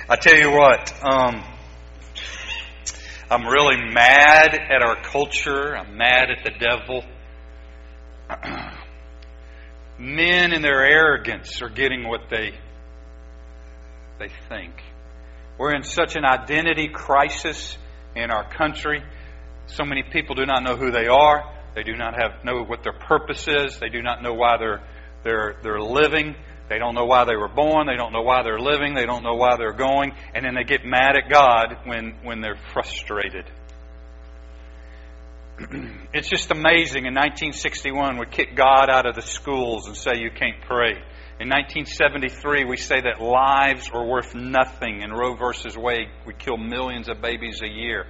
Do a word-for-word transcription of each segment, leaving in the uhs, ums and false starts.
I tell you what, um, I'm really mad at our culture. I'm mad at the devil. Men in their arrogance are getting what they they think. We're in such an identity crisis in our country. So many people do not know who they are. They do not have know what their purpose is. They do not know why they're they're they're living. They don't know why they were born. They don't know why they're living. They don't know why they're going. And then they get mad at God when, when they're frustrated. It's just amazing. In nineteen sixty-one, we kick God out of the schools and say you can't pray. In nineteen seventy-three, we say that lives are worth nothing. In Roe versus Wade, we kill millions of babies a year.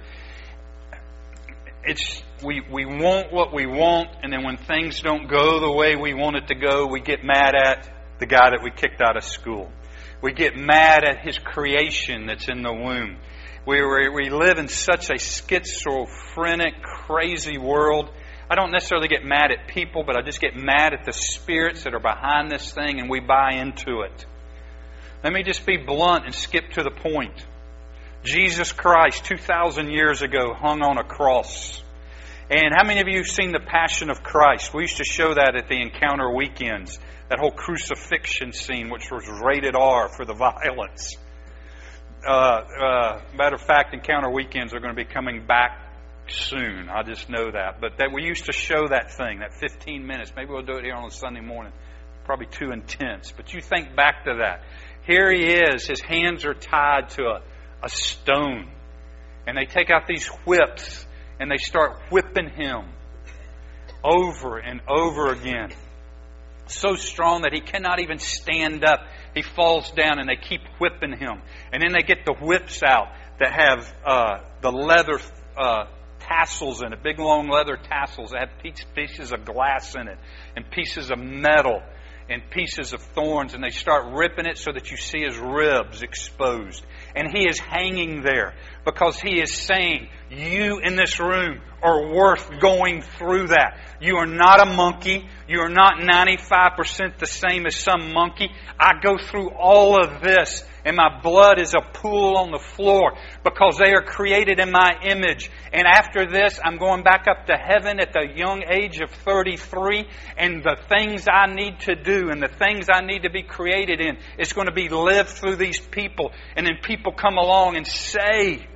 It's we we want what we want, and then when things don't go the way we want it to go, we get mad at the guy that we kicked out of school. We get mad at His creation that's in the womb. We, we, we live in such a schizophrenic, crazy world. I don't necessarily get mad at people, but I just get mad at the spirits that are behind this thing, and we buy into it. Let me just be blunt and skip to the point. Jesus Christ, two thousand years ago, hung on a cross. And how many of you have seen The Passion of Christ? We used to show that at the Encounter weekends. That whole crucifixion scene, which was rated R for the violence. Uh, uh, matter of fact, Encounter weekends are going to be coming back soon. I just know that. But that we used to show that thing, that fifteen minutes. Maybe we'll do it here on a Sunday morning. Probably too intense. But you think back to that. Here He is. His hands are tied to a, a stone. And they take out these whips and they start whipping Him over and over again. So strong that He cannot even stand up. He falls down and they keep whipping Him. And then they get the whips out that have uh, the leather uh, tassels in it, big long leather tassels that have pieces of glass in it and pieces of metal and pieces of thorns. And they start ripping it so that you see His ribs exposed. And He is hanging there because He is saying, you in this room are worth going through that. You are not a monkey. You are not ninety-five percent the same as some monkey. I go through all of this and my blood is a pool on the floor because they are created in my image. And after this, I'm going back up to heaven at the young age of thirty-three. And the things I need to do and the things I need to be created in is going to be lived through these people. And then people come along and say,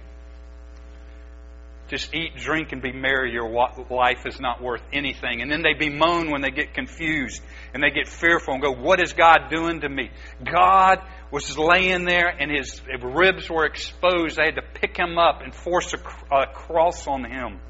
just eat, drink, and be merry. Your life is not worth anything. And then they bemoan when they get confused and they get fearful and go, what is God doing to me? God was laying there and His ribs were exposed. They had to pick Him up and force a, a cross on Him.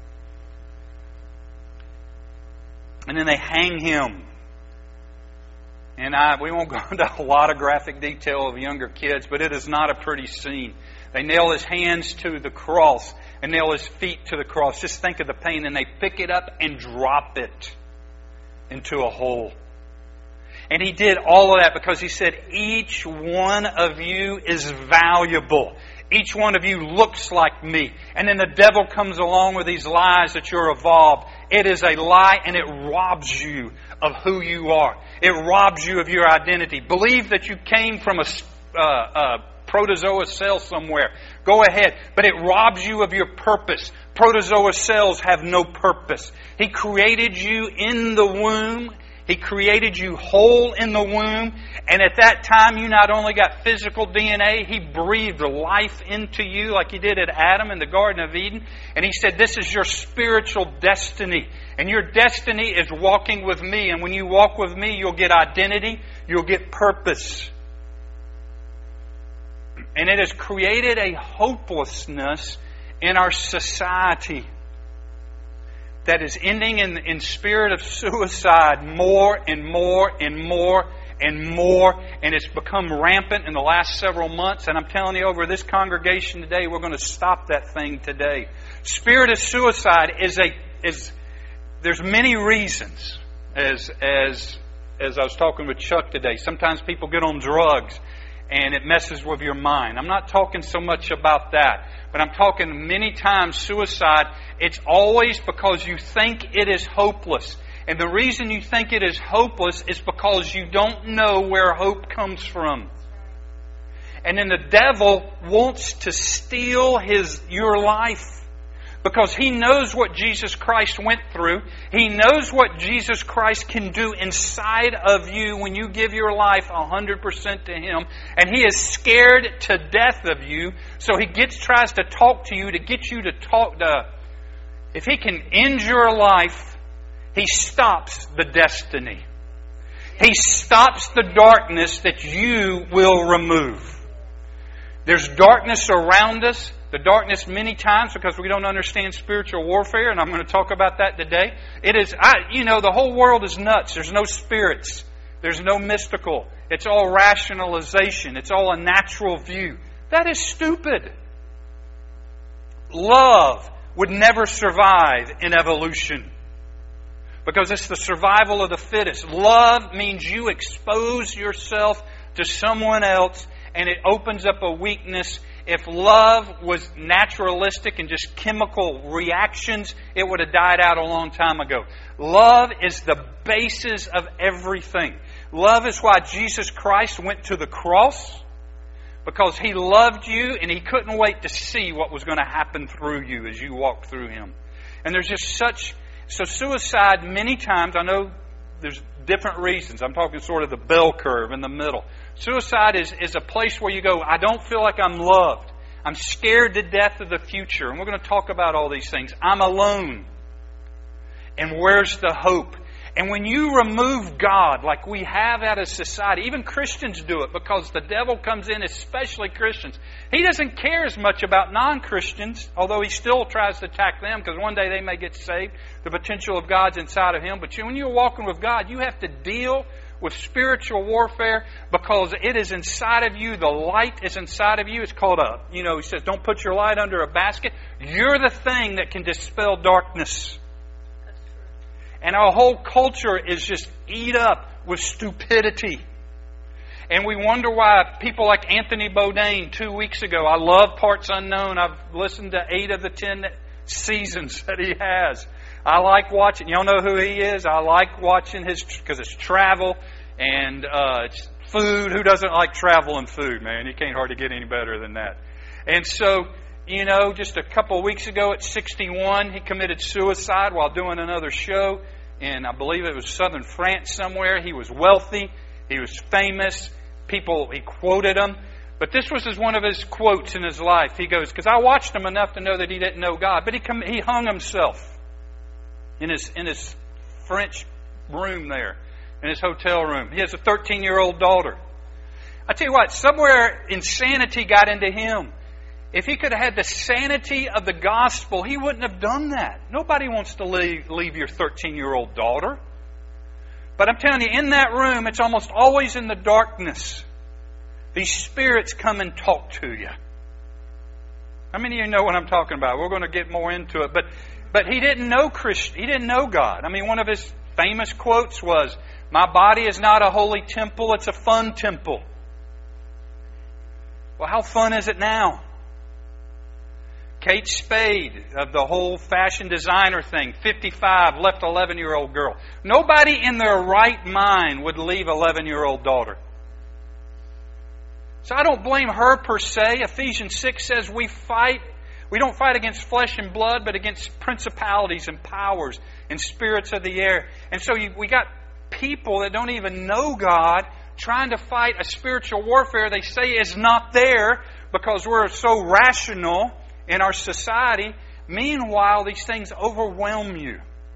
And then they hang Him. And I, we won't go into a lot of graphic detail of younger kids, but it is not a pretty scene. They nail His hands to the cross and nail His feet to the cross. Just think of the pain. And they pick it up and drop it into a hole. And He did all of that because He said, each one of you is valuable. Each one of you looks like me. And then the devil comes along with these lies that you're evolved. It is a lie and it robs you of who you are. It robs you of your identity. Believe that you came from a uh, uh, protozoa cell somewhere. Go ahead. But it robs you of your purpose. Protozoa cells have no purpose. He created you in the womb. He created you whole in the womb. And at that time, you not only got physical D N A, He breathed life into you like He did at Adam in the Garden of Eden. And He said, this is your spiritual destiny. And your destiny is walking with me. And when you walk with me, you'll get identity. You'll get purpose. And it has created a hopelessness in our society that is ending in, in spirit of suicide more and more and more and more. And it's become rampant in the last several months. And I'm telling you, over this congregation today, we're going to stop that thing today. Spirit of suicide is a is there's many reasons. As as as I was talking with Chuck today, sometimes people get on drugs and it messes with your mind. I'm not talking so much about that. But I'm talking many times suicide, it's always because you think it is hopeless. And the reason you think it is hopeless is because you don't know where hope comes from. And then the devil wants to steal his your life. Because he knows what Jesus Christ went through. He knows what Jesus Christ can do inside of you when you give your life one hundred percent to Him. And he is scared to death of you. So he gets tries to talk to you to get you to talk to... If he can end your life, he stops the destiny. He stops the darkness that you will remove. There's darkness around us. The darkness many times because we don't understand spiritual warfare, and I'm going to talk about that today. It is, I, you know, the whole world is nuts. There's no spirits. There's no mystical. It's all rationalization. It's all a natural view. That is stupid. Love would never survive in evolution because it's the survival of the fittest. Love means you expose yourself to someone else, and it opens up a weakness. If love was naturalistic and just chemical reactions, it would have died out a long time ago. Love is the basis of everything. Love is why Jesus Christ went to the cross, because He loved you and He couldn't wait to see what was going to happen through you as you walked through Him. And there's just such... So suicide many times, I know there's different reasons. I'm talking sort of the bell curve in the middle. Suicide is, is a place where you go, I don't feel like I'm loved. I'm scared to death of the future. And we're going to talk about all these things. I'm alone. And where's the hope? And when you remove God, like we have out of society, even Christians do it because the devil comes in, especially Christians. He doesn't care as much about non-Christians, although he still tries to attack them because one day they may get saved. The potential of God's inside of him. But when you're walking with God, you have to deal with spiritual warfare because it is inside of you. The light is inside of you. It's called a, you know, he says, don't put your light under a basket. You're the thing that can dispel darkness. And our whole culture is just eat up with stupidity. And we wonder why people like Anthony Bourdain two weeks ago, I love Parts Unknown. I've listened to eight of the ten seasons that he has. I like watching, y'all know who he is? I like watching his, because it's travel and uh, it's food. Who doesn't like travel and food, man? You can't hardly get any better than that. And so, you know, just a couple of weeks ago at sixty-one, he committed suicide while doing another show in, I believe it was southern France somewhere. He was wealthy. He was famous. People, he quoted him. But this was his, one of his quotes in his life. He goes, because I watched him enough to know that he didn't know God, but he com- he hung himself in his in his French room there, in his hotel room. He has a thirteen-year-old daughter. I tell you what, somewhere insanity got into him. If he could have had the sanity of the gospel, he wouldn't have done that. Nobody wants to leave, leave your thirteen-year-old daughter. But I'm telling you, in that room, it's almost always in the darkness. These spirits come and talk to you. How many of you know what I'm talking about? We're going to get more into it. But but he didn't know Christ. He didn't know God. I mean, one of his famous quotes was, "My body is not a holy temple, it's a fun temple." Well, how fun is it now? Kate Spade of the whole fashion designer thing, fifty-five, left eleven-year-old girl. Nobody in their right mind would leave eleven-year-old daughter. So I don't blame her per se. Ephesians six says we fight, we don't fight against flesh and blood, but against principalities and powers and spirits of the air. And so you, we got people that don't even know God trying to fight a spiritual warfare they say is not there because we're so rational in our society. Meanwhile, these things overwhelm you.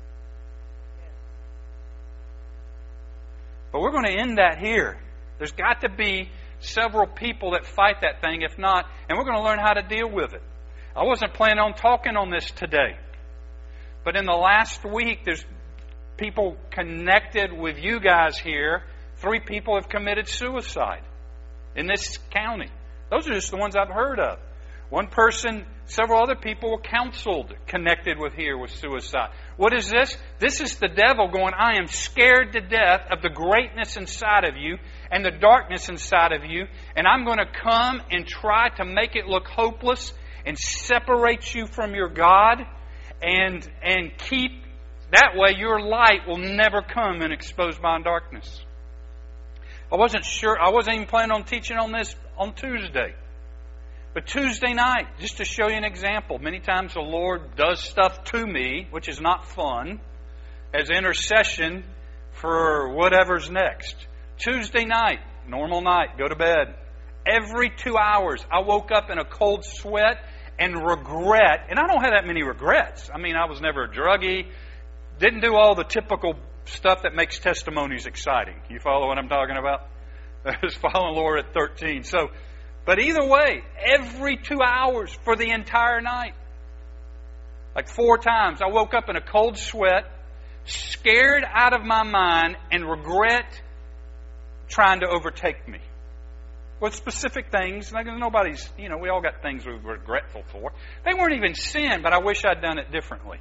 But we're going to end that here. There's got to be several people that fight that thing. If not, and we're going to learn how to deal with it. I wasn't planning on talking on this today. But in the last week, there's people connected with you guys here. Three people have committed suicide in this county. Those are just the ones I've heard of. One person, several other people were counseled, connected with here with suicide. What is this? This is the devil going, I am scared to death of the greatness inside of you and the darkness inside of you, and I'm going to come and try to make it look hopeless and separate you from your God and, and keep, that way your light will never come and expose my darkness. I wasn't sure, I wasn't even planning on teaching on this on Tuesday. But Tuesday night, just to show you an example, many times the Lord does stuff to me, which is not fun, as intercession for whatever's next. Tuesday night, normal night, go to bed. Every two hours, I woke up in a cold sweat and regret. And I don't have that many regrets. I mean, I was never a druggie. Didn't do all the typical stuff that makes testimonies exciting. You follow what I'm talking about? I was following the Lord at thirteen. So, but either way, every two hours for the entire night. Like four times, I woke up in a cold sweat, scared out of my mind, and regret trying to overtake me. With specific things, like nobody's, you know, we all got things we were regretful for. They weren't even sin, but I wish I'd done it differently.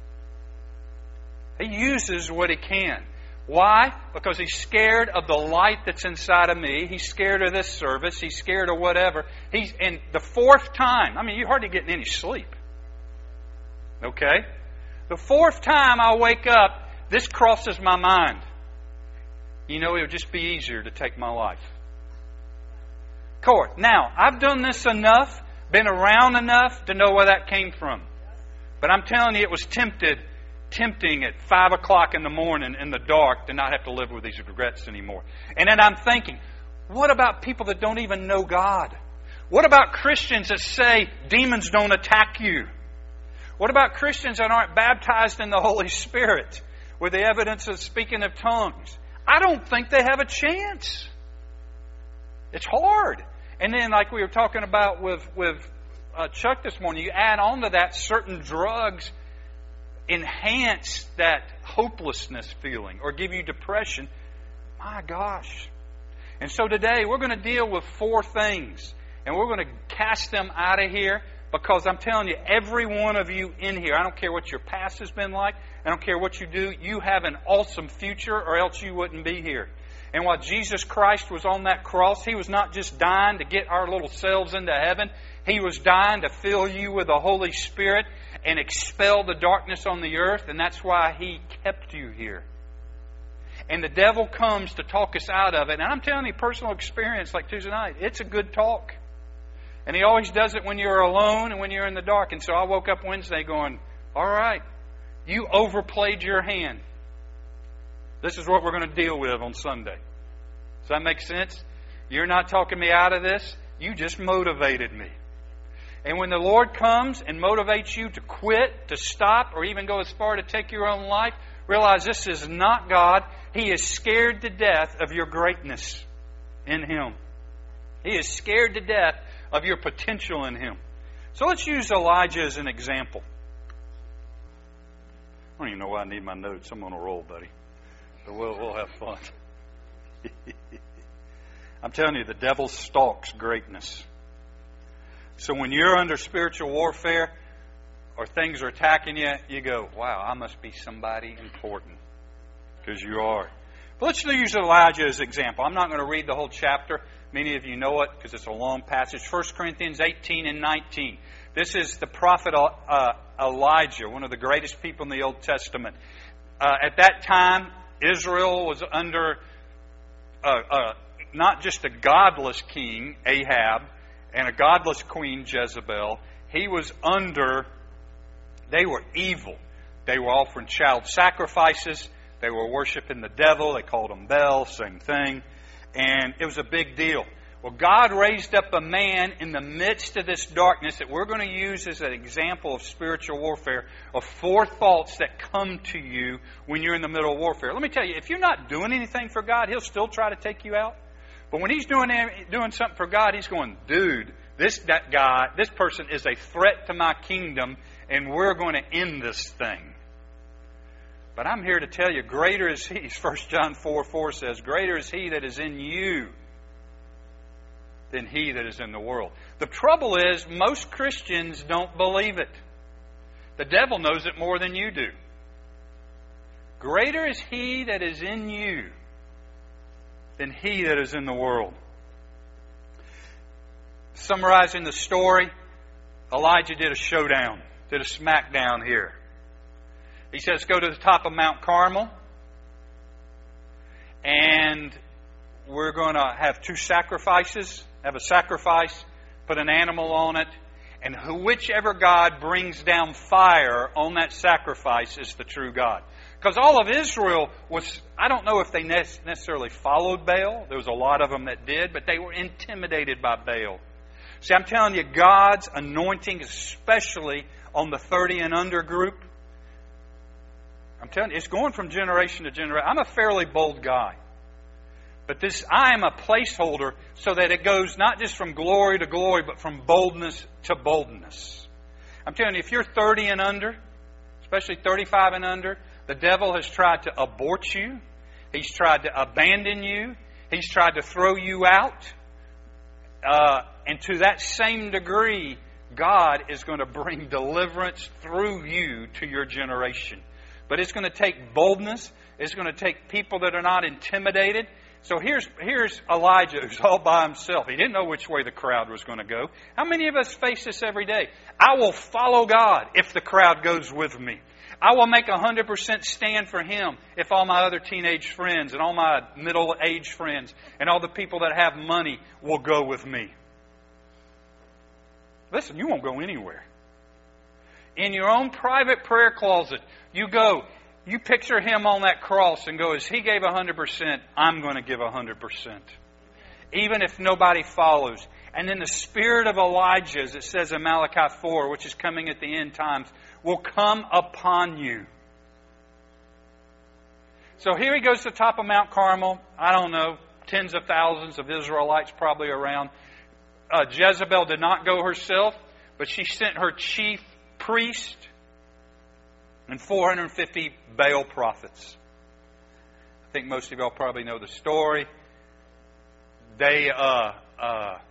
He uses what he can. Why? Because he's scared of the light that's inside of me. He's scared of this service. He's scared of whatever. He's, and the fourth time, I mean, you're hardly getting any sleep. Okay? The fourth time I wake up, this crosses my mind. You know, it would just be easier to take my life. Court. Now, I've done this enough, been around enough to know where that came from. But I'm telling you, it was tempted, tempting at five o'clock in the morning in the dark to not have to live with these regrets anymore. And then I'm thinking, what about people that don't even know God? What about Christians that say demons don't attack you? What about Christians that aren't baptized in the Holy Spirit with the evidence of speaking of tongues? I don't think they have a chance. It's hard. And then, like we were talking about with, with uh, Chuck this morning, you add on to that certain drugs enhance that hopelessness feeling or give you depression. My gosh. And so today we're going to deal with four things. And we're going to cast them out of here because I'm telling you, every one of you in here, I don't care what your past has been like, I don't care what you do, you have an awesome future or else you wouldn't be here. And while Jesus Christ was on that cross, He was not just dying to get our little selves into heaven. He was dying to fill you with the Holy Spirit and expel the darkness on the earth. And that's why He kept you here. And the devil comes to talk us out of it. And I'm telling you, personal experience like Tuesday night, it's a good talk. And he always does it when you're alone and when you're in the dark. And so I woke up Wednesday going, all right, you overplayed your hand. This is what we're going to deal with on Sunday. Does that make sense? You're not talking me out of this. You just motivated me. And when the Lord comes and motivates you to quit, to stop, or even go as far to take your own life, realize this is not God. He is scared to death of your greatness in Him. He is scared to death of your potential in Him. So let's use Elijah as an example. I don't even know why I need my notes. I'm on a roll, buddy. So we'll, we'll have fun. I'm telling you, the devil stalks greatness. So when you're under spiritual warfare or things are attacking you, you go, wow, I must be somebody important. Because you are. But let's use Elijah as an example. I'm not going to read the whole chapter. Many of you know it because it's a long passage. First Corinthians eighteen and nineteen. This is the prophet uh, Elijah, one of the greatest people in the Old Testament. Uh, at that time, Israel was under uh, uh, not just a godless king, Ahab, and a godless queen, Jezebel. He was under, they were evil. They were offering child sacrifices. They were worshiping the devil. They called him Baal, same thing. And it was a big deal. Well, God raised up a man in the midst of this darkness that we're going to use as an example of spiritual warfare, of four thoughts that come to you when you're in the middle of warfare. Let me tell you, if you're not doing anything for God, He'll still try to take you out. But when He's doing doing something for God, He's going, dude, this that guy, this person is a threat to my kingdom, and we're going to end this thing. But I'm here to tell you, greater is He, First John four four says, greater is He that is in you than he that is in the world. The trouble is, most Christians don't believe it. The devil knows it more than you do. Greater is He that is in you than he that is in the world. Summarizing the story, Elijah did a showdown, did a smackdown here. He says, go to the top of Mount Carmel, and we're going to have two sacrifices. have a sacrifice, put an animal on it, and whichever God brings down fire on that sacrifice is the true God. Because all of Israel was, I don't know if they necessarily followed Baal. There was a lot of them that did, but they were intimidated by Baal. See, I'm telling you, God's anointing, especially on the thirty and under group, I'm telling you, it's going from generation to generation. I'm a fairly bold guy. But this, I am a placeholder so that it goes not just from glory to glory, but from boldness to boldness. I'm telling you, if you're thirty and under, especially thirty-five and under, the devil has tried to abort you. He's tried to abandon you. He's tried to throw you out. Uh, and to that same degree, God is going to bring deliverance through you to your generation. But it's going to take boldness. It's going to take people that are not intimidated. So here's here's Elijah, who's all by himself. He didn't know which way the crowd was going to go. How many of us face this every day? I will follow God if the crowd goes with me. I will make a one hundred percent stand for Him if all my other teenage friends and all my middle-aged friends and all the people that have money will go with me. Listen, you won't go anywhere. In your own private prayer closet, you go, you picture Him on that cross and go, as He gave one hundred percent, I'm going to give one hundred percent. Even if nobody follows. And then the spirit of Elijah, as it says in Malachi four, which is coming at the end times, will come upon you. So here he goes to the top of Mount Carmel. I don't know, tens of thousands of Israelites probably around. Uh, Jezebel did not go herself, but she sent her chief priest and four hundred fifty Baal prophets. I think most of y'all probably know the story. They, uh, uh,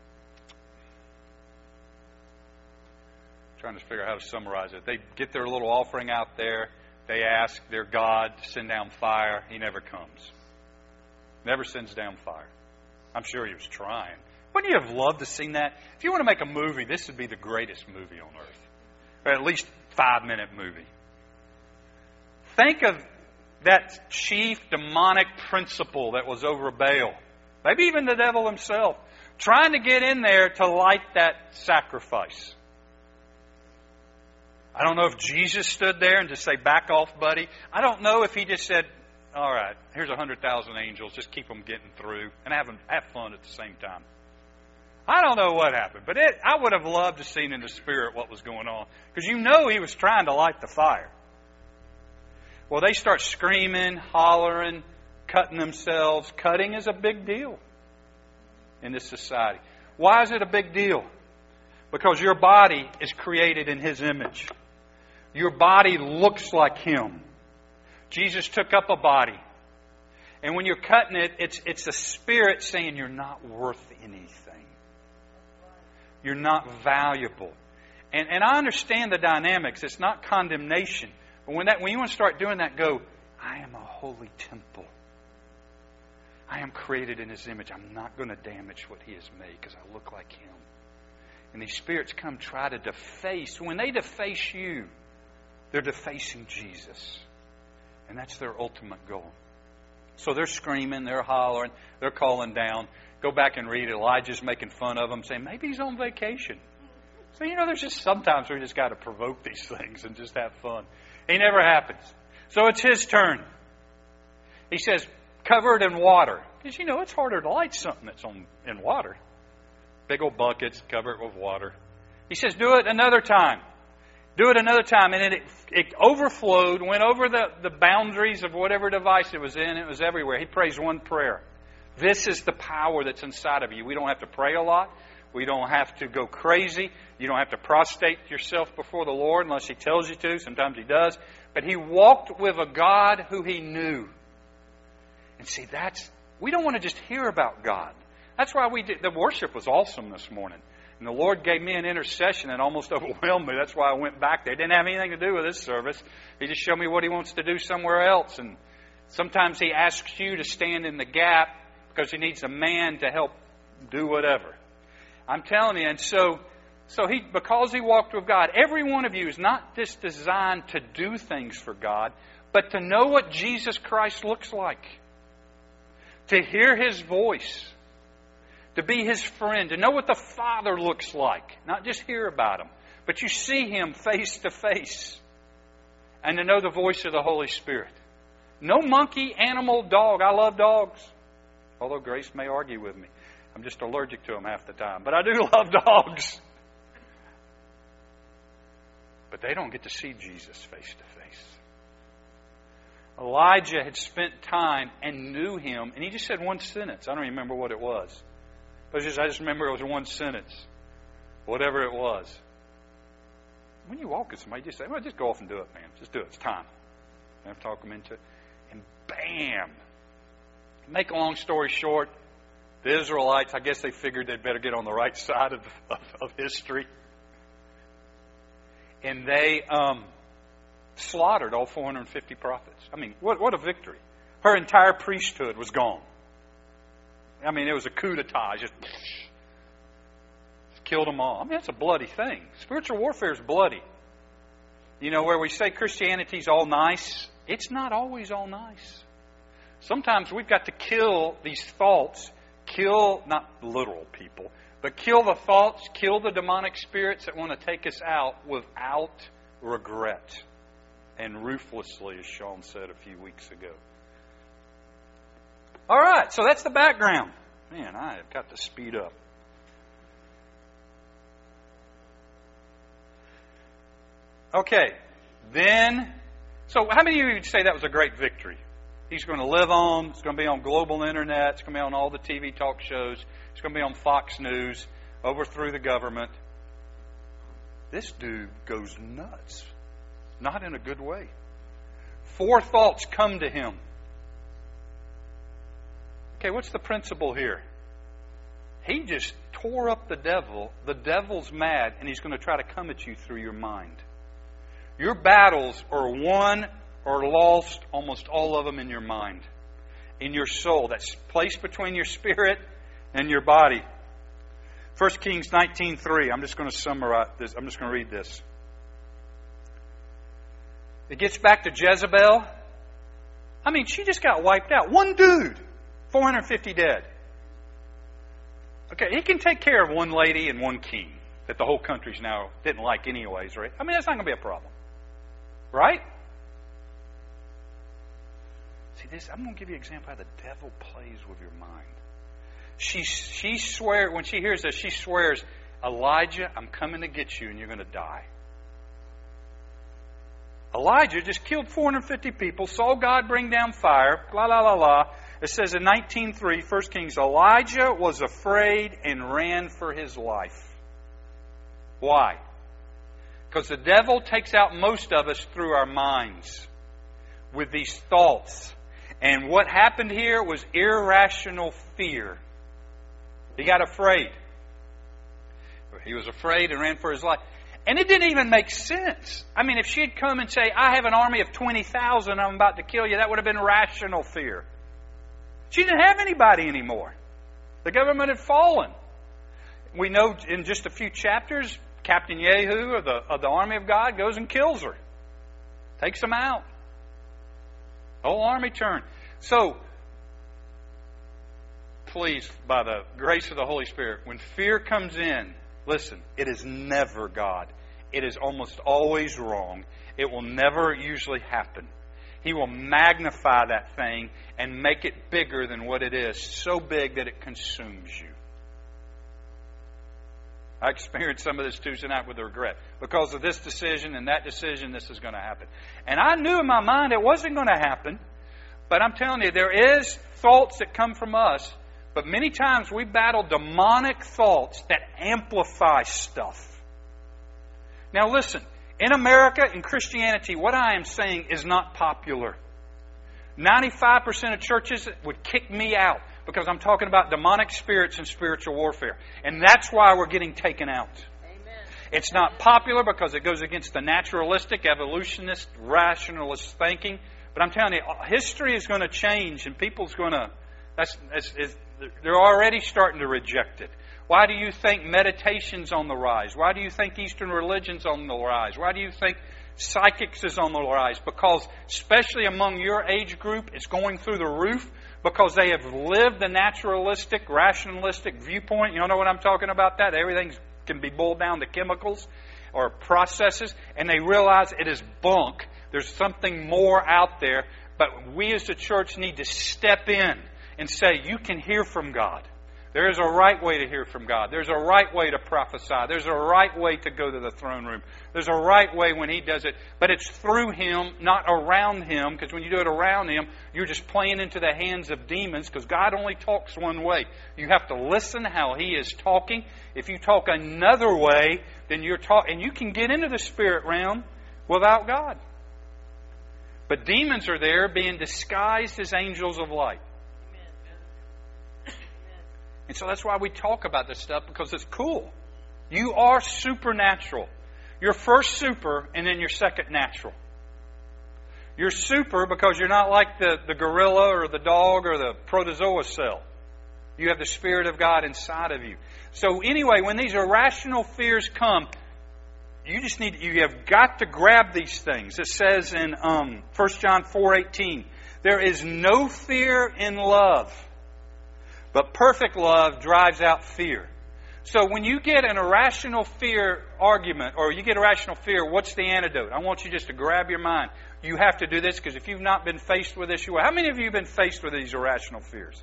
trying to figure out how to summarize it. They get their little offering out there. They ask their God to send down fire. He never comes. Never sends down fire. I'm sure he was trying. Wouldn't you have loved to have seen that? If you want to make a movie, this would be the greatest movie on earth. Or at least five-minute movie. Think of that chief demonic principle that was over Baal. Maybe even the devil himself. Trying to get in there to light that sacrifice. I don't know if Jesus stood there and just say, back off, buddy. I don't know if he just said, all right, here's one hundred thousand angels. Just keep them getting through and have, them, have fun at the same time. I don't know what happened, but it, I would have loved to have seen in the spirit what was going on. Because you know he was trying to light the fire. Well, they start screaming, hollering, cutting themselves. Cutting is a big deal in this society. Why is it a big deal? Because your body is created in His image. Your body looks like Him. Jesus took up a body. And when you're cutting it, it's it's the Spirit saying you're not worth anything. You're not valuable. And and I understand the dynamics. It's not condemnation. But when that when you want to start doing that, go, I am a holy temple. I am created in His image. I'm not going to damage what He has made because I look like Him. And these spirits come try to deface. When they deface you, they're defacing Jesus. And that's their ultimate goal. So they're screaming, they're hollering, they're calling down. Go back and read it. Elijah's making fun of them, saying, maybe he's on vacation. So, you know, there's just sometimes we just got to provoke these things and just have fun. It never happens. So it's his turn. He says, cover it in water. Because, you know, it's harder to light something that's on in water. Big old buckets, cover it with water. He says, do it another time. Do it another time. And it, it overflowed, went over the, the boundaries of whatever device it was in. It was everywhere. He prays one prayer. This is the power that's inside of you. We don't have to pray a lot. We don't have to go crazy. You don't have to prostrate yourself before the Lord unless He tells you to. Sometimes He does. But he walked with a God who he knew. And see, that's, we don't want to just hear about God. That's why we did, the worship was awesome this morning. And the Lord gave me an intercession that almost overwhelmed me. That's why I went back there. It didn't have anything to do with this service. He just showed me what He wants to do somewhere else. And sometimes He asks you to stand in the gap because He needs a man to help do whatever. I'm telling you. And so, so he, because he walked with God, every one of you is not just designed to do things for God, but to know what Jesus Christ looks like. To hear His voice. to be His friend, to know what the Father looks like. Not just hear about Him, but you see Him face to face. And to know the voice of the Holy Spirit. No monkey, animal, dog. I love dogs. Although Grace may argue with me. I'm just allergic to them half the time. But I do love dogs. But they don't get to see Jesus face to face. Elijah had spent time and knew Him. And he just said one sentence. I don't even remember what it was. But just, I just remember it was one sentence. Whatever it was. When you walk with somebody, you just say, well, just go off and do it, man. Just do it. It's time. You have to talk them into it. And bam! Make a long story short, the Israelites, I guess they figured they'd better get on the right side of, of, of history. And they um, slaughtered all four hundred fifty prophets. I mean, what, what a victory. Her entire priesthood was gone. I mean, it was a coup d'etat. Just, just killed them all. I mean, that's a bloody thing. Spiritual warfare is bloody. You know, where we say Christianity's all nice, it's not always all nice. Sometimes we've got to kill these thoughts, kill, not literal people, but kill the thoughts, kill the demonic spirits that want to take us out without regret and ruthlessly, as Sean said a few weeks ago. All right, so that's the background. Man, I have got to speed up. Okay, then, so how many of you would say that was a great victory? He's going to live on, it's going to be on global internet, it's going to be on all the T V talk shows, it's going to be on Fox News, overthrew the government. This dude goes nuts. Not in a good way. Four thoughts come to him. Okay, what's the principle here? He just tore up the devil. The devil's mad, and he's going to try to come at you through your mind. Your battles are won or lost, almost all of them in your mind, in your soul. That's placed between your spirit and your body. First Kings nineteen three. I'm just going to summarize this. I'm just going to read this. It gets back to Jezebel. I mean, she just got wiped out. One dude, four hundred fifty dead. Okay, he can take care of one lady and one king that the whole country's now didn't like anyways, right? I mean, that's not going to be a problem. Right? See, this, I'm going to give you an example of how the devil plays with your mind. She, she swears, when she hears this, she swears, Elijah, I'm coming to get you and you're going to die. Elijah just killed four hundred fifty people, saw God bring down fire, la la la la. It says in nineteen three, First Kings, Elijah was afraid and ran for his life. Why? Because the devil takes out most of us through our minds with these thoughts. And what happened here was irrational fear. He got afraid. He was afraid and ran for his life. And it didn't even make sense. I mean, if she had come and say, I have an army of twenty thousand, I'm about to kill you, that would have been rational fear. She didn't have anybody anymore. The government had fallen. We know in just a few chapters, Captain Yehu of the, of the army of God goes and kills her. Takes them out. The whole army turned. So, please, by the grace of the Holy Spirit, when fear comes in, listen, it is never God. It is almost always wrong. It will never usually happen. He will magnify that thing and make it bigger than what it is. So big that it consumes you. I experienced some of this Tuesday night with regret. Because of this decision and that decision, this is going to happen. And I knew in my mind it wasn't going to happen. But I'm telling you, there is thoughts that come from us. But many times we battle demonic thoughts that amplify stuff. Now listen, in America, in Christianity, what I am saying is not popular. ninety-five percent of churches would kick me out because I'm talking about demonic spirits and spiritual warfare. And that's why we're getting taken out. Amen. It's not popular because it goes against the naturalistic, evolutionist, rationalist thinking. But I'm telling you, history is going to change and people's going to... That's, that's, is, they're already starting to reject it. Why do you think meditation's on the rise? Why do you think Eastern religion's on the rise? Why do you think psychics is on the rise? Because, especially among your age group, it's going through the roof because they have lived the naturalistic, rationalistic viewpoint. You don't know what I'm talking about that? Everything can be boiled down to chemicals or processes, and they realize it is bunk. There's something more out there, but we as a church need to step in and say, you can hear from God. There is a right way to hear from God. There's a right way to prophesy. There's a right way to go to the throne room. There's a right way when He does it. But it's through Him, not around Him. Because when you do it around Him, you're just playing into the hands of demons. Because God only talks one way. You have to listen how He is talking. If you talk another way, then you're talking. And you can get into the spirit realm without God. But demons are there being disguised as angels of light. And so that's why we talk about this stuff, because it's cool. You are supernatural. You're first super, and then you're second natural. You're super because you're not like the, the gorilla or the dog or the protozoa cell. You have the Spirit of God inside of you. So anyway, when these irrational fears come, you just need, you have got to grab these things. It says in um, First John four eighteen, there is no fear in love, but perfect love drives out fear. So when you get an irrational fear argument, or you get irrational fear, what's the antidote? I want you just to grab your mind. You have to do this, because if you've not been faced with this, you will. How many of you have been faced with these irrational fears?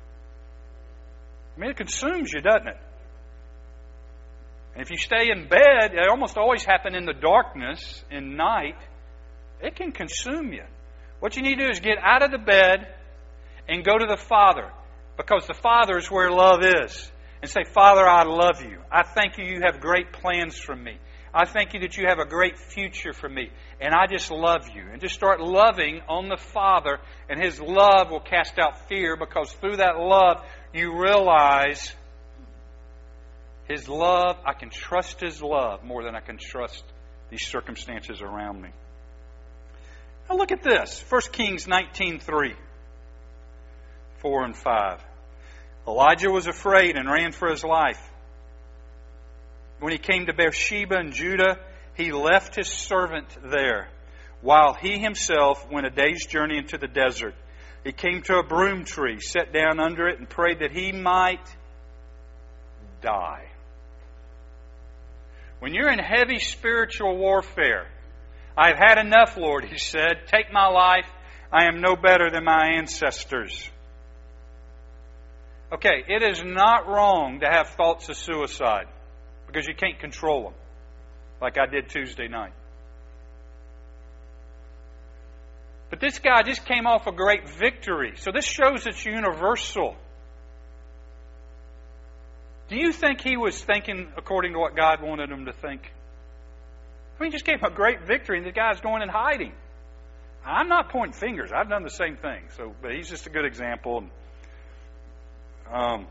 I mean, it consumes you, doesn't it? And if you stay in bed, they almost always happen in the darkness, in night. It can consume you. What you need to do is get out of the bed and go to the Father. Because the Father is where love is. And say, Father, I love you. I thank you you have great plans for me. I thank you that you have a great future for me. And I just love you. And just start loving on the Father. And His love will cast out fear. Because through that love, you realize His love, I can trust His love more than I can trust these circumstances around me. Now look at this. First Kings nineteen three. four and five. Elijah was afraid and ran for his life. When he came to Beersheba in Judah, he left his servant there, while he himself went a day's journey into the desert. He came to a broom tree, sat down under it, and prayed that he might die. When you're in heavy spiritual warfare, I've had enough, Lord, he said. Take my life. I am no better than my ancestors. Okay, it is not wrong to have thoughts of suicide, because you can't control them, like I did Tuesday night. But this guy just came off a great victory. So this shows it's universal. Do you think he was thinking according to what God wanted him to think? I mean, he just gave him a great victory, and the guy's going in hiding. I'm not pointing fingers. I've done the same thing. So, but he's just a good example. Um,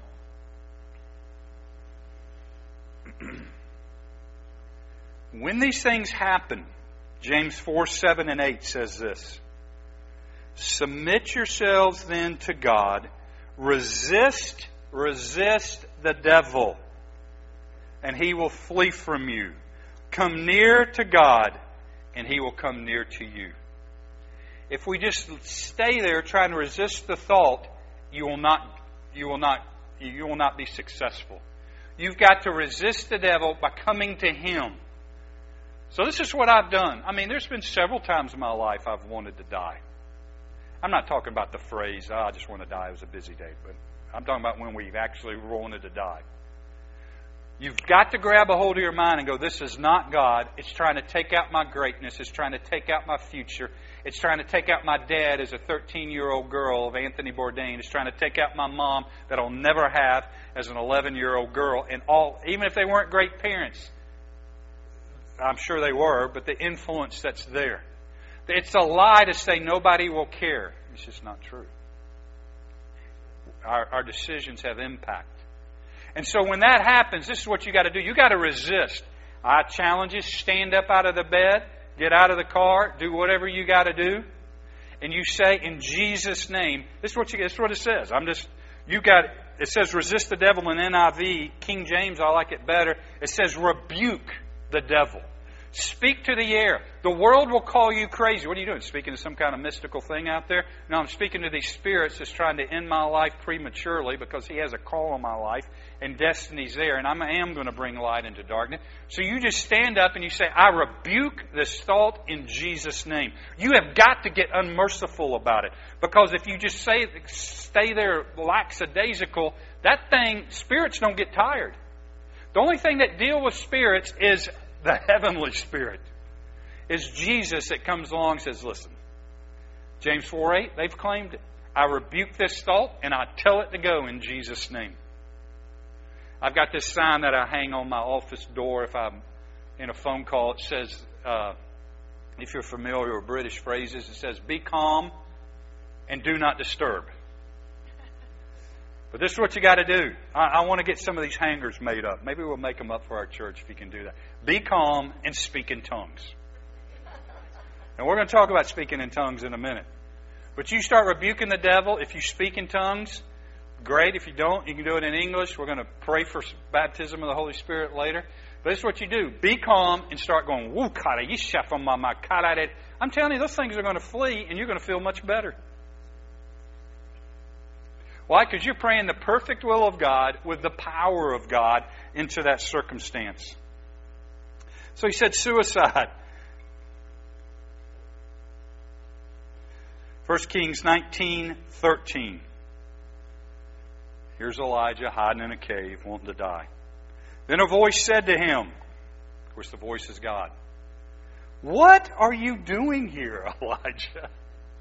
when these things happen, James four, seven, and eight says this. Submit yourselves then to God. Resist, resist the devil, and he will flee from you. Come near to God, and He will come near to you. If we just stay there trying to resist the thought, you will not You will not, you will not be successful. You've got to resist the devil by coming to Him. So this is what I've done. I mean, there's been several times in my life I've wanted to die. I'm not talking about the phrase, oh, I just want to die, it was a busy day. But I'm talking about when we've actually wanted to die. You've got to grab a hold of your mind and go, this is not God. It's trying to take out my greatness. It's trying to take out my future. It's trying to take out my dad as a thirteen-year-old girl of Anthony Bourdain. It's trying to take out my mom that I'll never have as an eleven-year-old girl. And all, even if they weren't great parents, I'm sure they were, but the influence that's there. It's a lie to say nobody will care. It's just not true. Our, our decisions have impact. And so when that happens, this is what you got to do. You got to resist. I challenge you, stand up out of the bed, get out of the car, do whatever you got to do. And you say, in Jesus' name, this is what you this is what it says. I'm just you got it says resist the devil in N I V. King James, I like it better. It says rebuke the devil. Speak to the air. The world will call you crazy. What are you doing? Speaking to some kind of mystical thing out there? No, I'm speaking to these spirits that's trying to end my life prematurely because He has a call on my life and destiny's there, and I am going to bring light into darkness. So you just stand up and you say, I rebuke this thought in Jesus' name. You have got to get unmerciful about it, because if you just say stay there lackadaisical, that thing, spirits don't get tired. The only thing that deal with spirits is the heavenly spirit. Is Jesus that comes along and says, listen, James four eight, they've claimed it. I rebuke this thought and I tell it to go in Jesus' name. I've got this sign that I hang on my office door if I'm in a phone call. It says, uh, if you're familiar with British phrases, it says, be calm and do not disturb. But this is what you got to do. I, I want to get some of these hangers made up. Maybe we'll make them up for our church if you can do that. Be calm and speak in tongues. And we're going to talk about speaking in tongues in a minute. But you start rebuking the devil. If you speak in tongues, great. If you don't, you can do it in English. We're going to pray for baptism of the Holy Spirit later. But this is what you do. Be calm and start going, woo, kara, yisha, from my, my, kara. I'm telling you, those things are going to flee and you're going to feel much better. Why? Because you're praying the perfect will of God with the power of God into that circumstance. So he said suicide. First Kings nineteen thirteen. Here's Elijah hiding in a cave, wanting to die. Then a voice said to him, of course the voice is God, what are you doing here, Elijah?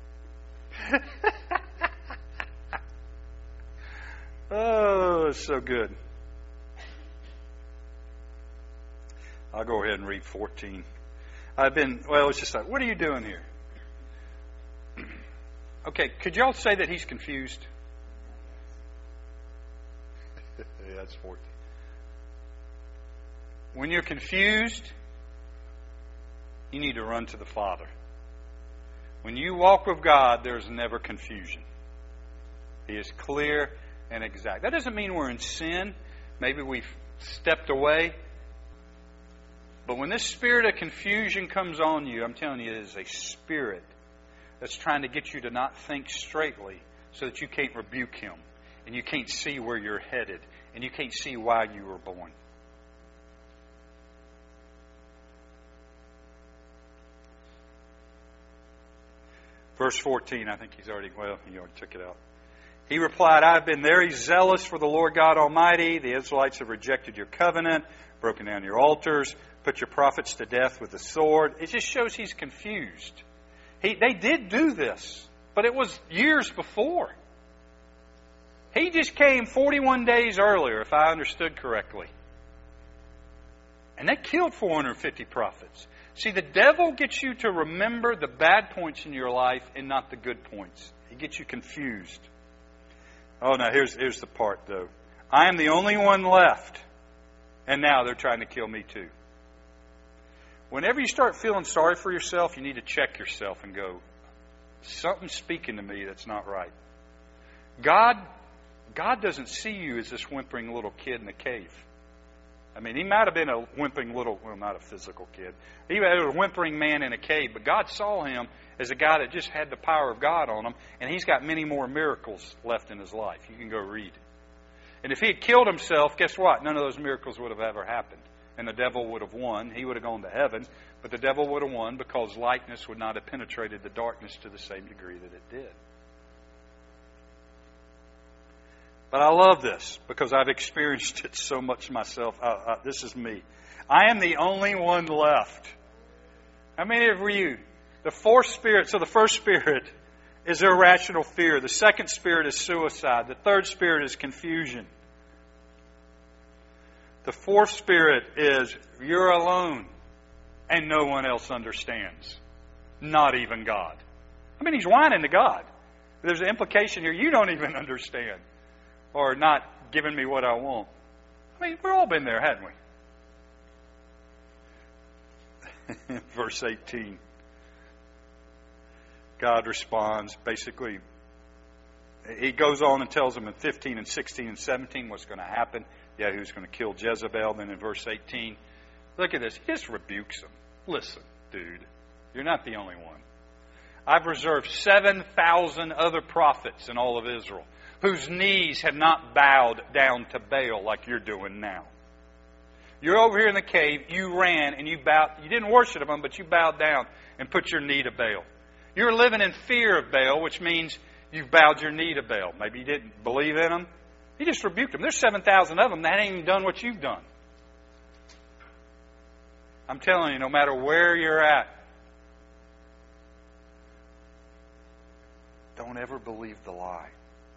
Oh, it's so good. I'll go ahead and read fourteen. I've been, well, it's just like, what are you doing here? Okay, could y'all say that he's confused? Yeah, that's fourteen. When you're confused, you need to run to the Father. When you walk with God, there's never confusion. He is clear and exact. That doesn't mean we're in sin. Maybe we've stepped away. But when this spirit of confusion comes on you, I'm telling you, it is a spirit that's trying to get you to not think straightly so that you can't rebuke him and you can't see where you're headed and you can't see why you were born. Verse fourteen, I think he's already, well, he already took it out. He replied, I have been very zealous for the Lord God Almighty. The Israelites have rejected your covenant, broken down your altars, put your prophets to death with the sword. It just shows he's confused. He, they did do this, but it was years before. He just came forty-one days earlier, if I understood correctly. And they killed four hundred fifty prophets. See, the devil gets you to remember the bad points in your life and not the good points. He gets you confused. Oh, now here's, here's the part, though. I am the only one left, and now they're trying to kill me too. Whenever you start feeling sorry for yourself, you need to check yourself and go, something's speaking to me that's not right. God, God doesn't see you as this whimpering little kid in a cave. I mean, he might have been a whimpering little, well, not a physical kid. He was a whimpering man in a cave, but God saw him as a guy that just had the power of God on him, and he's got many more miracles left in his life. You can go read. And if he had killed himself, guess what? None of those miracles would have ever happened. And the devil would have won. He would have gone to heaven, but the devil would have won because lightness would not have penetrated the darkness to the same degree that it did. But I love this because I've experienced it so much myself. Uh, uh, this is me. I am the only one left. How many of you? The fourth spirit, so the first spirit is irrational fear. The second spirit is suicide. The third spirit is confusion. The fourth spirit is you're alone and no one else understands. Not even God. I mean, he's whining to God. There's an implication here. You don't even understand. Or not giving me what I want. I mean, we've all been there, haven't we? Verse eighteen. God responds, basically, he goes on and tells them in fifteen and sixteen and seventeen what's going to happen. Yeah, who's going to kill Jezebel. Then in verse eighteen, look at this. He just rebukes them. Listen, dude, you're not the only one. I've reserved seven thousand other prophets in all of Israel whose knees have not bowed down to Baal like you're doing now. You're over here in the cave, you ran and you bowed, you didn't worship him, but you bowed down and put your knee to Baal. You're living in fear of Baal, which means you've bowed your knee to Baal. Maybe you didn't believe in him. You just rebuked him. There's seven thousand of them that ain't even done what you've done. I'm telling you, no matter where you're at, don't ever believe the lie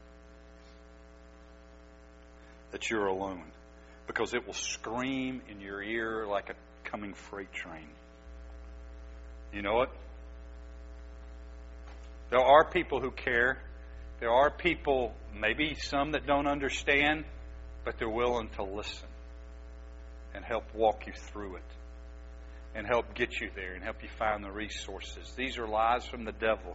that you're alone, because it will scream in your ear like a coming freight train. You know it? There are people who care. There are people, maybe some that don't understand, but they're willing to listen and help walk you through it and help get you there and help you find the resources. These are lies from the devil.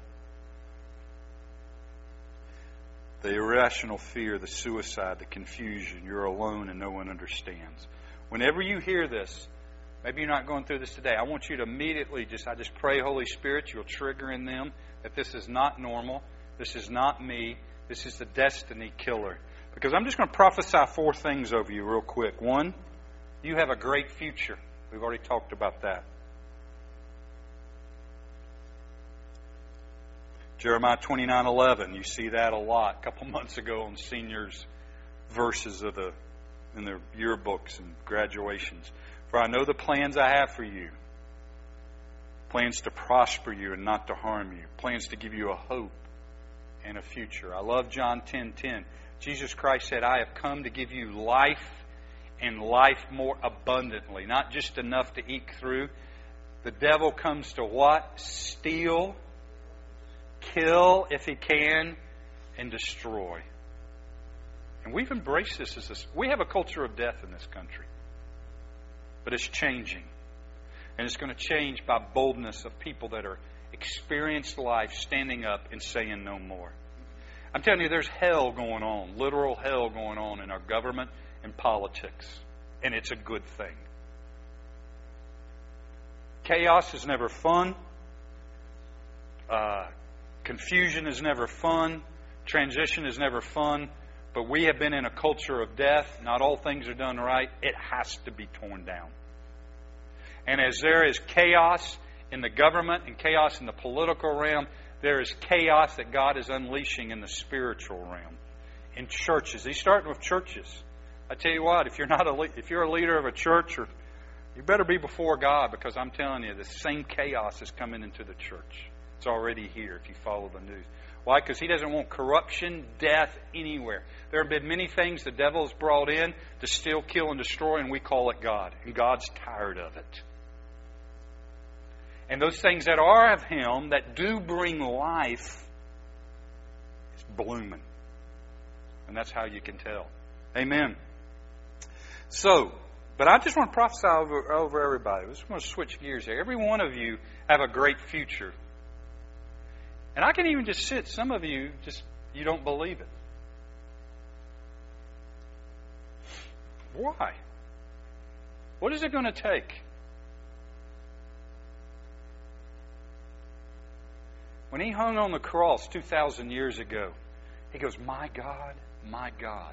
The irrational fear, the suicide, the confusion, you're alone and no one understands. Whenever you hear this, maybe you're not going through this today, I want you to immediately just, I just pray, Holy Spirit, you'll trigger in them that this is not normal, this is not me, this is the destiny killer. Because I'm just going to prophesy four things over you real quick. One, you have a great future. We've already talked about that. Jeremiah twenty-nine eleven, you see that a lot. A couple months ago on seniors' verses of the in their yearbooks and graduations. For I know the plans I have for you. Plans to prosper you and not to harm you. Plans to give you a hope and a future. I love John ten ten. Jesus Christ said, I have come to give you life and life more abundantly. Not just enough to eke through. The devil comes to what? Steal, kill if he can, and destroy. And we've embraced this as a, we have a culture of death in this country. But it's changing. And it's going to change by boldness of people that are experienced life standing up and saying no more. I'm telling you, there's hell going on, literal hell going on in our government and politics. And it's a good thing. Chaos is never fun. Uh, confusion is never fun. Transition is never fun. But we have been in a culture of death. Not all things are done right. It has to be torn down. And as there is chaos in the government and chaos in the political realm, there is chaos that God is unleashing in the spiritual realm. In churches. He's starting with churches. I tell you what, if you're not a if you're a leader of a church, or you better be before God, because I'm telling you, the same chaos is coming into the church. It's already here if you follow the news. Why? Because he doesn't want corruption, death, anywhere. There have been many things the devil has brought in to steal, kill, and destroy, and we call it God. And God's tired of it. And those things that are of Him, that do bring life, is blooming. And that's how you can tell. Amen. So, but I just want to prophesy over, over everybody. I just want to switch gears here. Every one of you have a great future. And I can even just sit, some of you, just you don't believe it. Why? What is it going to take? When He hung on the cross two thousand years ago, He goes, my God, my God.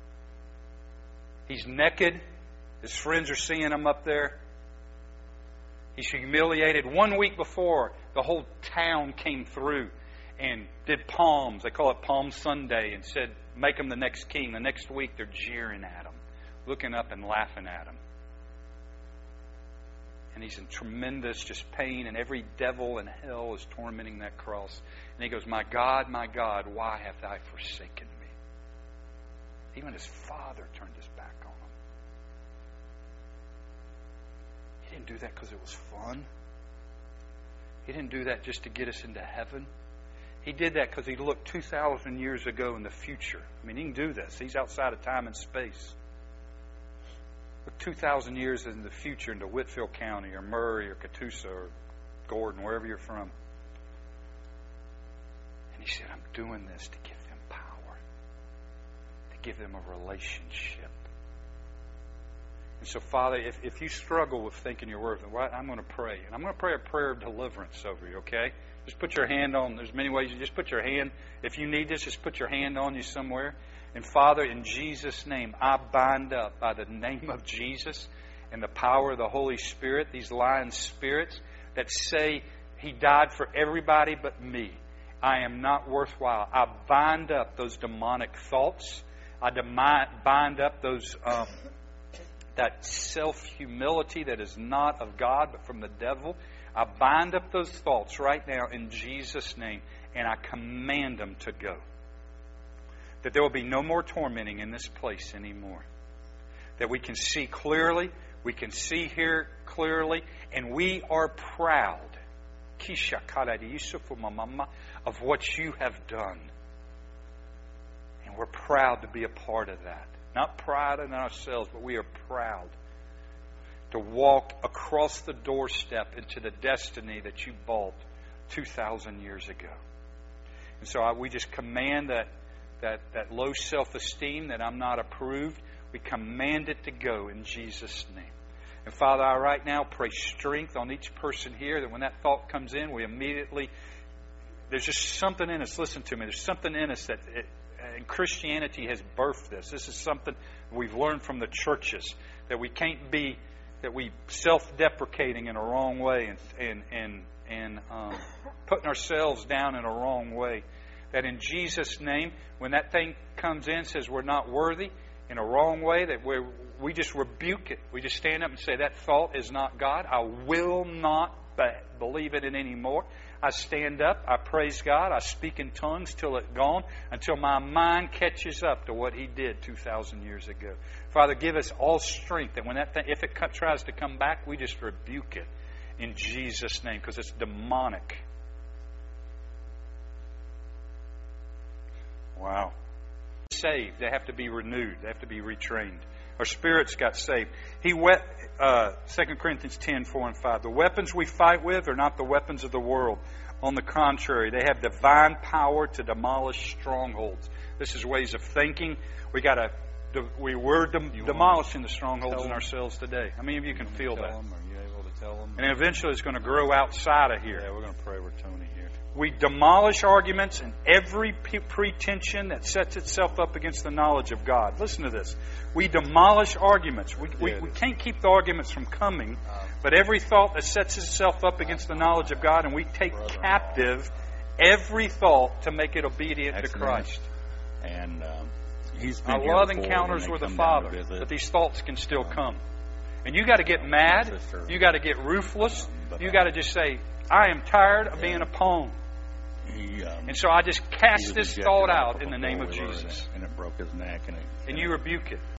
He's naked. His friends are seeing Him up there. He's humiliated. One week before, the whole town came through and did palms. They call it Palm Sunday, and said, make Him the next king. The next week, they're jeering at Him, looking up and laughing at Him. And He's in tremendous just pain, and every devil in hell is tormenting that cross. And He goes, my God, my God, why have Thou forsaken me? Even His Father turned His back on Him. He didn't do that because it was fun. He didn't do that just to get us into heaven. He did that because He looked two thousand years ago in the future. I mean, He can do this. He's outside of time and space. Look two thousand years in the future into Whitfield County or Murray or Catoosa or Gordon, wherever you're from. And He said, I'm doing this to give them power, to give them a relationship. And so, Father, if, if you struggle with thinking you're worth it, well, I'm going to pray. And I'm going to pray a prayer of deliverance over you, okay? Just put your hand on, there's many ways. You just put your hand, if you need this, just put your hand on you somewhere. And Father, in Jesus' name, I bind up by the name of Jesus and the power of the Holy Spirit, these lying spirits that say He died for everybody but me. I am not worthwhile. I bind up those demonic thoughts. I demi- bind up those um, that self-humility that is not of God but from the devil. I bind up those thoughts right now in Jesus' name, and I command them to go. That there will be no more tormenting in this place anymore. That we can see clearly, we can see here clearly, and we are proud of what you have done. And we're proud to be a part of that. Not proud in ourselves, but we are proud to walk across the doorstep into the destiny that you bought two thousand years ago. And so I, we just command that, that, that low self-esteem, that I'm not approved, we command it to go in Jesus' name. And Father, I right now pray strength on each person here, that when that thought comes in, we immediately, there's just something in us, listen to me, there's something in us that, it, and Christianity has birthed this. This is something we've learned from the churches, that we can't be, that we self-deprecating in a wrong way and and and, and um, putting ourselves down in a wrong way. That in Jesus' name, when that thing comes in, says we're not worthy in a wrong way, that we we just rebuke it. We just stand up and say that thought is not God. I will not believe it in anymore. I stand up, I praise God, I speak in tongues till it's gone, until my mind catches up to what He did two thousand years ago. Father, give us all strength that when that thing, if it tries to come back, we just rebuke it in Jesus' name, because it's demonic. Wow. Saved, they have to be renewed, they have to be retrained. Our spirits got saved. He wet, uh, Second Corinthians ten, four and five. The weapons we fight with are not the weapons of the world. On the contrary, they have divine power to demolish strongholds. This is ways of thinking. We got to. We were dem- demolishing the strongholds in ourselves today. How many of you can feel that? Them? Are you able to tell them? And eventually, it's going to grow outside of here. Yeah, we're going to pray with Tony here. We demolish arguments and every pretension that sets itself up against the knowledge of God. Listen to this. We demolish arguments. We, we, we can't keep the arguments from coming, but every thought that sets itself up against the knowledge of God, and we take captive every thought to make it obedient to Christ. And um, he's been I love encounters with the Father, but these thoughts can still come. And you got to get mad. You got to get ruthless. You got to just say, I am tired of being a pawn. He, um, and so I just cast this thought out in the name of Jesus. And it broke his neck. And, it, and you rebuke it.